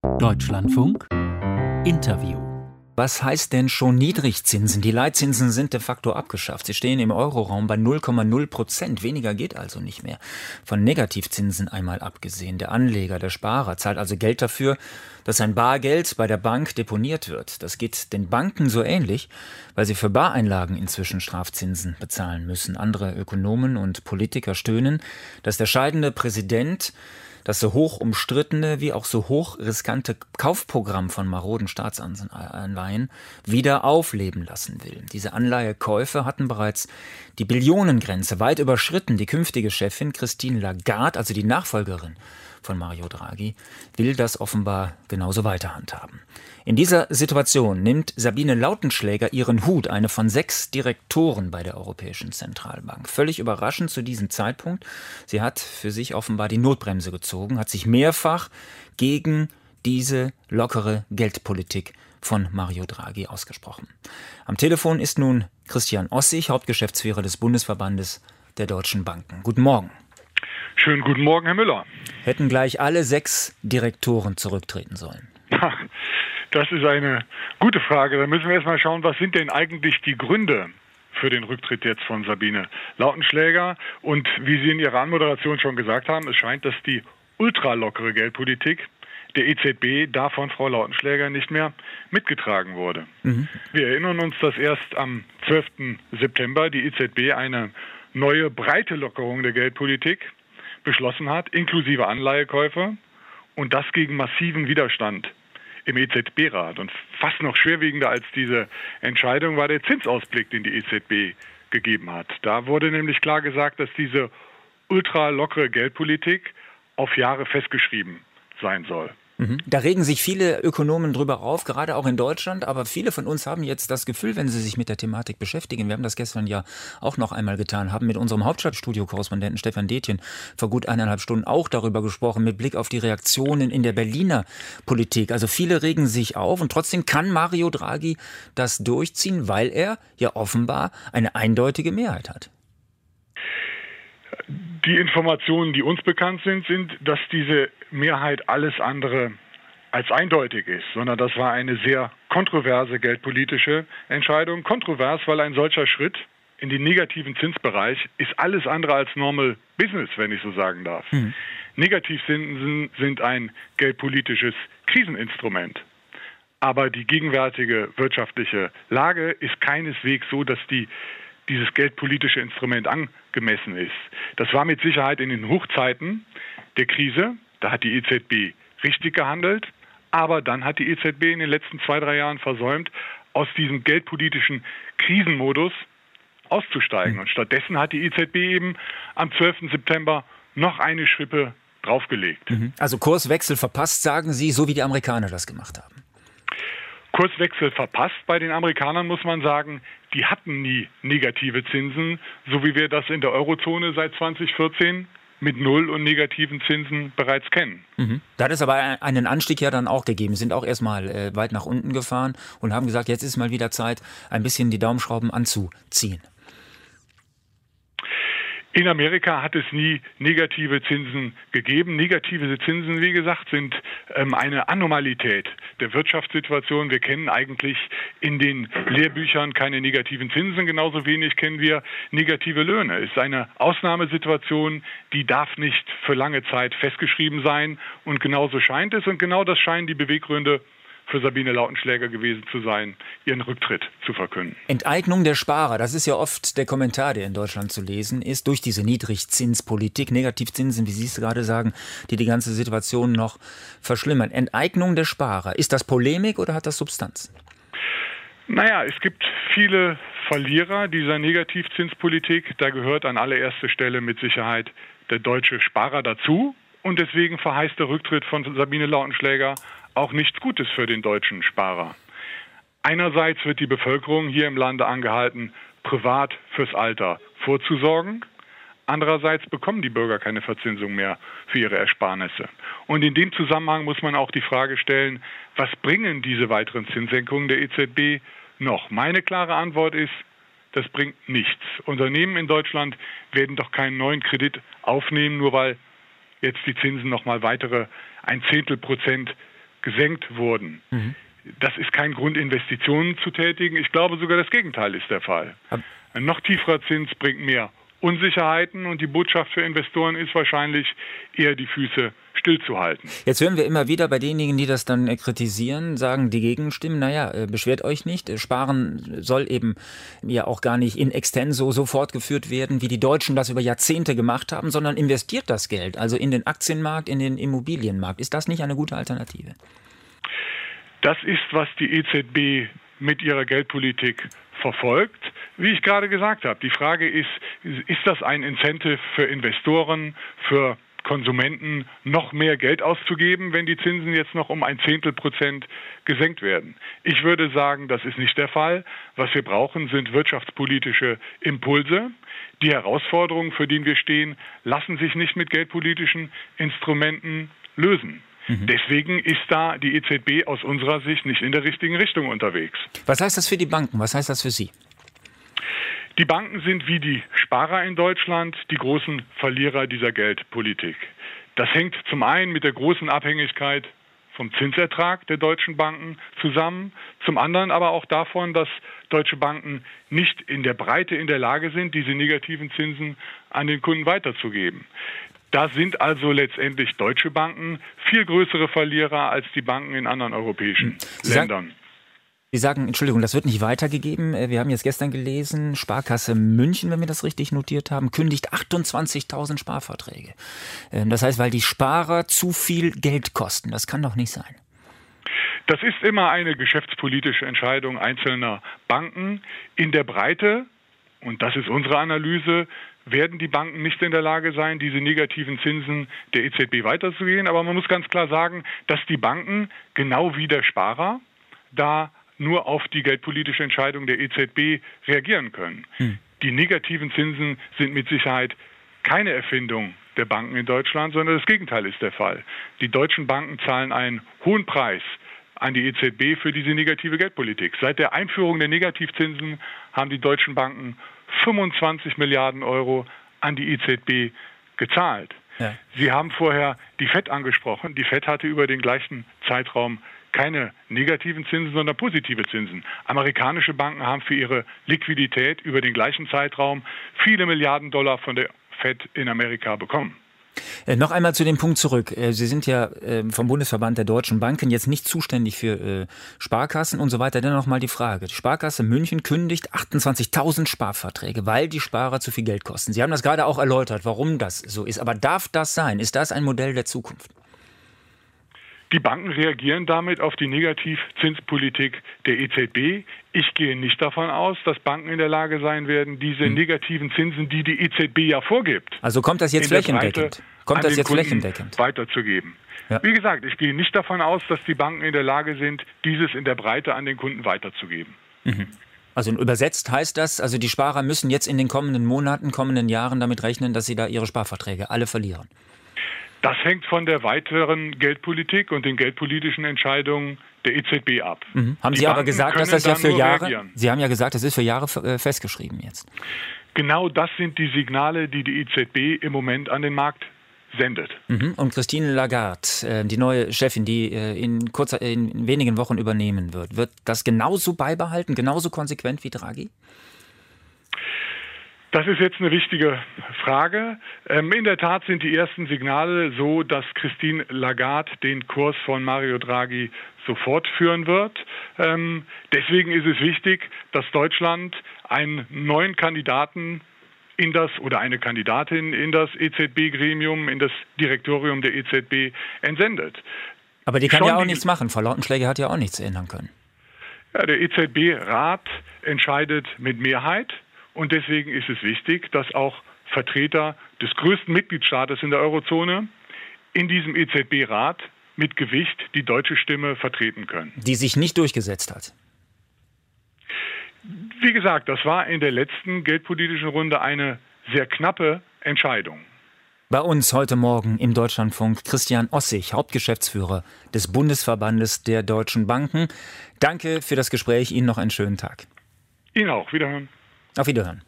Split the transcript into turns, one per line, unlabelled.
Deutschlandfunk Interview.
Was heißt denn schon Niedrigzinsen? Die Leitzinsen sind de facto abgeschafft. Sie stehen im Euroraum bei 0,0%. Weniger geht also nicht mehr. Von Negativzinsen einmal abgesehen. Der Anleger, der Sparer, zahlt also Geld dafür, dass sein Bargeld bei der Bank deponiert wird. Das geht den Banken so ähnlich, weil sie für Bareinlagen inzwischen Strafzinsen bezahlen müssen. Andere Ökonomen und Politiker stöhnen, dass der scheidende Präsident das so hoch umstrittene wie auch so hoch riskante Kaufprogramm von maroden Staatsanleihen wieder aufleben lassen will. Diese Anleihekäufe hatten bereits die Billionengrenze weit überschritten. Die künftige Chefin Christine Lagarde, also die Nachfolgerin von Mario Draghi, will das offenbar genauso weiter handhaben. In dieser Situation nimmt Sabine Lautenschläger ihren Hut, eine von 6 Direktoren bei der Europäischen Zentralbank. Völlig überraschend zu diesem Zeitpunkt. Sie hat für sich offenbar die Notbremse gezogen, hat sich mehrfach gegen diese lockere Geldpolitik von Mario Draghi ausgesprochen. Am Telefon ist nun Christian Ossig, Hauptgeschäftsführer des Bundesverbandes der Deutschen Banken. Guten Morgen.
Schönen guten Morgen, Herr Müller.
Hätten gleich alle 6 Direktoren zurücktreten sollen?
Das ist eine gute Frage. Da müssen wir erst mal schauen, was sind denn eigentlich die Gründe für den Rücktritt jetzt von Sabine Lautenschläger? Und wie Sie in Ihrer Anmoderation schon gesagt haben, es scheint, dass die ultralockere Geldpolitik der EZB da von Frau Lautenschläger nicht mehr mitgetragen wurde. Wir erinnern uns, dass erst am 12. September die EZB eine neue breite Lockerung der Geldpolitik beschlossen hat, inklusive Anleihekäufe, und das gegen massiven Widerstand im EZB-Rat. Und fast noch schwerwiegender als diese Entscheidung war der Zinsausblick, den die EZB gegeben hat. Da wurde nämlich klar gesagt, dass diese ultralockere Geldpolitik auf Jahre festgeschrieben sein soll.
Da regen sich viele Ökonomen drüber auf, gerade auch in Deutschland. Aber viele von uns haben jetzt das Gefühl, wenn sie sich mit der Thematik beschäftigen, wir haben das gestern ja auch noch einmal getan, haben mit unserem Hauptstadtstudio-Korrespondenten Stefan Detjen vor gut 1,5 Stunden auch darüber gesprochen, mit Blick auf die Reaktionen in der Berliner Politik. Also viele regen sich auf und trotzdem kann Mario Draghi das durchziehen, weil er ja offenbar eine eindeutige Mehrheit hat.
Die Informationen, die uns bekannt sind, dass diese Mehrheit alles andere als eindeutig ist, sondern das war eine sehr kontroverse geldpolitische Entscheidung. Kontrovers, weil ein solcher Schritt in den negativen Zinsbereich ist alles andere als normal business, wenn ich so sagen darf. Negativzinsen sind ein geldpolitisches Kriseninstrument. Aber die gegenwärtige wirtschaftliche Lage ist keineswegs so, dass dieses geldpolitische Instrument angemessen ist. Das war mit Sicherheit in den Hochzeiten der Krise. Da hat die EZB richtig gehandelt. Aber dann hat die EZB in den letzten 2-3 Jahren versäumt, aus diesem geldpolitischen Krisenmodus auszusteigen. Und stattdessen hat die EZB eben am 12. September noch eine Schippe draufgelegt.
Also Kurswechsel verpasst, sagen Sie, so wie die Amerikaner das gemacht haben.
Kurswechsel verpasst bei den Amerikanern, muss man sagen. Die hatten nie negative Zinsen, so wie wir das in der Eurozone seit 2014 mit Null- und negativen Zinsen bereits kennen.
Da hat es aber einen Anstieg ja dann auch gegeben. Sie sind auch erstmal weit nach unten gefahren und haben gesagt, jetzt ist mal wieder Zeit, ein bisschen die Daumenschrauben anzuziehen.
In Amerika hat es nie negative Zinsen gegeben. Negative Zinsen, wie gesagt, sind eine Anormalität der Wirtschaftssituation. Wir kennen eigentlich in den Lehrbüchern keine negativen Zinsen. Genauso wenig kennen wir negative Löhne. Es ist eine Ausnahmesituation, die darf nicht für lange Zeit festgeschrieben sein. Und genauso scheint es. Und genau das scheinen die Beweggründe für Sabine Lautenschläger gewesen zu sein, ihren Rücktritt zu verkünden.
Enteignung der Sparer, das ist ja oft der Kommentar, der in Deutschland zu lesen ist, durch diese Niedrigzinspolitik, Negativzinsen, wie Sie es gerade sagen, die ganze Situation noch verschlimmern. Enteignung der Sparer, ist das Polemik oder hat das Substanz?
Naja, es gibt viele Verlierer dieser Negativzinspolitik. Da gehört an allererster Stelle mit Sicherheit der deutsche Sparer dazu. Und deswegen verheißt der Rücktritt von Sabine Lautenschläger auch nichts Gutes für den deutschen Sparer. Einerseits wird die Bevölkerung hier im Lande angehalten, privat fürs Alter vorzusorgen. Andererseits bekommen die Bürger keine Verzinsung mehr für ihre Ersparnisse. Und in dem Zusammenhang muss man auch die Frage stellen, was bringen diese weiteren Zinssenkungen der EZB noch? Meine klare Antwort ist, das bringt nichts. Unternehmen in Deutschland werden doch keinen neuen Kredit aufnehmen, nur weil jetzt die Zinsen nochmal weitere 0,1% gesenkt wurden. Das ist kein Grund, Investitionen zu tätigen. Ich glaube, sogar das Gegenteil ist der Fall. Ein noch tieferer Zins bringt mehr Unsicherheiten und die Botschaft für Investoren ist wahrscheinlich eher die Füße stillzuhalten.
Jetzt hören wir immer wieder bei denjenigen, die das dann kritisieren, sagen die Gegenstimmen, beschwert euch nicht, Sparen soll eben ja auch gar nicht in extenso so fortgeführt werden, wie die Deutschen das über Jahrzehnte gemacht haben, sondern investiert das Geld, also in den Aktienmarkt, in den Immobilienmarkt. Ist das nicht eine gute Alternative?
Das ist, was die EZB mit ihrer Geldpolitik verfolgt. Wie ich gerade gesagt habe, die Frage ist das ein Incentive für Investoren, für Konsumenten, noch mehr Geld auszugeben, wenn die Zinsen jetzt noch um 0,1% gesenkt werden? Ich würde sagen, das ist nicht der Fall. Was wir brauchen, sind wirtschaftspolitische Impulse. Die Herausforderungen, für die wir stehen, lassen sich nicht mit geldpolitischen Instrumenten lösen. Deswegen ist da die EZB aus unserer Sicht nicht in der richtigen Richtung unterwegs.
Was heißt das für die Banken? Was heißt das für Sie?
Die Banken sind wie die Sparer in Deutschland die großen Verlierer dieser Geldpolitik. Das hängt zum einen mit der großen Abhängigkeit vom Zinsertrag der deutschen Banken zusammen, zum anderen aber auch davon, dass deutsche Banken nicht in der Breite in der Lage sind, diese negativen Zinsen an den Kunden weiterzugeben. Da sind also letztendlich deutsche Banken viel größere Verlierer als die Banken in anderen europäischen Ländern.
Sie sagen, Entschuldigung, das wird nicht weitergegeben. Wir haben jetzt gestern gelesen, Sparkasse München, wenn wir das richtig notiert haben, kündigt 28.000 Sparverträge. Das heißt, weil die Sparer zu viel Geld kosten. Das kann doch nicht sein.
Das ist immer eine geschäftspolitische Entscheidung einzelner Banken. In der Breite, und das ist unsere Analyse, werden die Banken nicht in der Lage sein, diese negativen Zinsen der EZB weiterzugehen. Aber man muss ganz klar sagen, dass die Banken, genau wie der Sparer, da nur auf die geldpolitische Entscheidung der EZB reagieren können. Die negativen Zinsen sind mit Sicherheit keine Erfindung der Banken in Deutschland, sondern das Gegenteil ist der Fall. Die deutschen Banken zahlen einen hohen Preis an die EZB für diese negative Geldpolitik. Seit der Einführung der Negativzinsen haben die deutschen Banken 25 Milliarden Euro an die EZB gezahlt. Ja. Sie haben vorher die FED angesprochen. Die FED hatte über den gleichen Zeitraum keine negativen Zinsen, sondern positive Zinsen. Amerikanische Banken haben für ihre Liquidität über den gleichen Zeitraum viele Milliarden Dollar von der FED in Amerika bekommen.
Noch einmal zu dem Punkt zurück. Sie sind ja vom Bundesverband der Deutschen Banken jetzt nicht zuständig für Sparkassen und so weiter. Dennoch mal die Frage. Die Sparkasse München kündigt 28.000 Sparverträge, weil die Sparer zu viel Geld kosten. Sie haben das gerade auch erläutert, warum das so ist. Aber darf das sein? Ist das ein Modell der Zukunft?
Die Banken reagieren damit auf die Negativzinspolitik der EZB. Ich gehe nicht davon aus, dass Banken in der Lage sein werden, diese negativen Zinsen, die die EZB ja vorgibt,
also kommt das jetzt flächendeckend?
Weiterzugeben. Ja. Wie gesagt, ich gehe nicht davon aus, dass die Banken in der Lage sind, dieses in der Breite an den Kunden weiterzugeben.
Also übersetzt heißt das, also die Sparer müssen jetzt in den kommenden Monaten, kommenden Jahren damit rechnen, dass sie da ihre Sparverträge alle verlieren.
Das hängt von der weiteren Geldpolitik und den geldpolitischen Entscheidungen der EZB ab.
Haben Sie aber gesagt, dass das ja für Jahre, Sie haben ja gesagt, das ist für Jahre festgeschrieben jetzt.
Genau das sind die Signale, die die EZB im Moment an den Markt sendet.
Und Christine Lagarde, die neue Chefin, die in wenigen Wochen übernehmen wird das genauso beibehalten, genauso konsequent wie Draghi?
Das ist jetzt eine wichtige Frage. In der Tat sind die ersten Signale so, dass Christine Lagarde den Kurs von Mario Draghi sofort führen wird. Deswegen ist es wichtig, dass Deutschland einen neuen Kandidaten eine Kandidatin in das EZB-Gremium, in das Direktorium der EZB entsendet.
Aber die kann ja auch nichts machen. Frau Lautenschläger hat ja auch nichts ändern können.
Ja, der EZB-Rat entscheidet mit Mehrheit. Und deswegen ist es wichtig, dass auch Vertreter des größten Mitgliedstaates in der Eurozone in diesem EZB-Rat mit Gewicht die deutsche Stimme vertreten können.
Die sich nicht durchgesetzt hat.
Wie gesagt, das war in der letzten geldpolitischen Runde eine sehr knappe Entscheidung.
Bei uns heute Morgen im Deutschlandfunk Christian Ossig, Hauptgeschäftsführer des Bundesverbandes der Deutschen Banken. Danke für das Gespräch. Ihnen noch einen schönen Tag.
Ihnen auch. Wiederhören.
Auf Wiederhören.